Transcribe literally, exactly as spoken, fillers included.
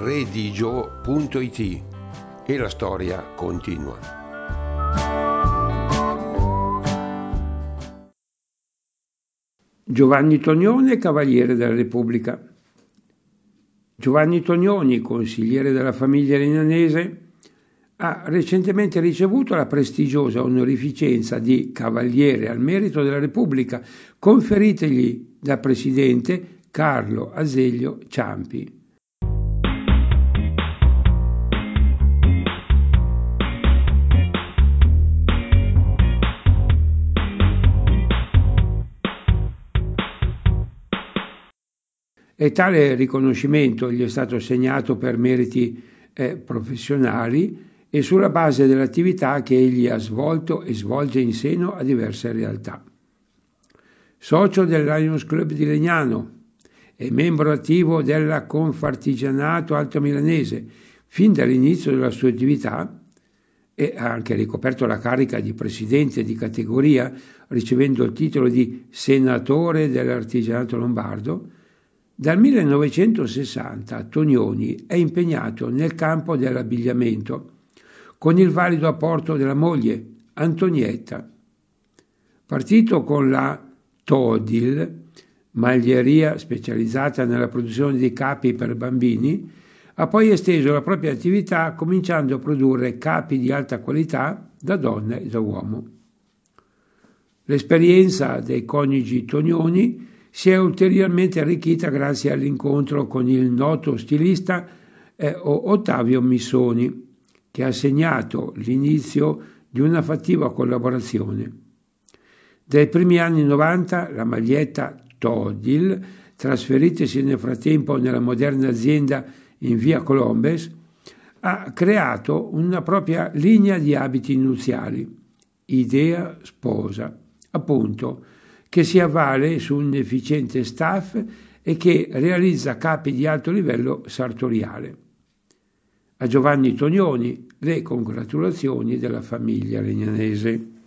redigio punto it e la storia continua. Giovanni Tonione, Cavaliere della Repubblica. Giovanni Tonioni, consigliere della famiglia Legnanese, ha recentemente ricevuto la prestigiosa onorificenza di Cavaliere al Merito della Repubblica, conferitegli dal presidente Carlo Azeglio Ciampi. E tale riconoscimento gli è stato assegnato per meriti eh, professionali e sulla base dell'attività che egli ha svolto e svolge in seno a diverse realtà. Socio del Lions Club di Legnano e membro attivo della Confartigianato Alto Milanese fin dall'inizio della sua attività, e ha anche ricoperto la carica di presidente di categoria, ricevendo il titolo di senatore dell'Artigianato Lombardo. Dal millenovecentosessanta Tonioni è impegnato nel campo dell'abbigliamento, con il valido apporto della moglie, Antonietta. Partito con la Todil, maglieria specializzata nella produzione di capi per bambini, ha poi esteso la propria attività cominciando a produrre capi di alta qualità da donna e da uomo. L'esperienza dei coniugi Tonioni si è ulteriormente arricchita grazie all'incontro con il noto stilista eh, Ottavio Missoni, che ha segnato l'inizio di una fattiva collaborazione. Dai primi anni novanta la maglietta Todil, trasferitasi nel frattempo nella moderna azienda in via Colombes, ha creato una propria linea di abiti nuziali, Idea Sposa, appunto, che si avvale su un efficiente staff e che realizza capi di alto livello sartoriale. A Giovanni Tonioni le congratulazioni della famiglia legnanese.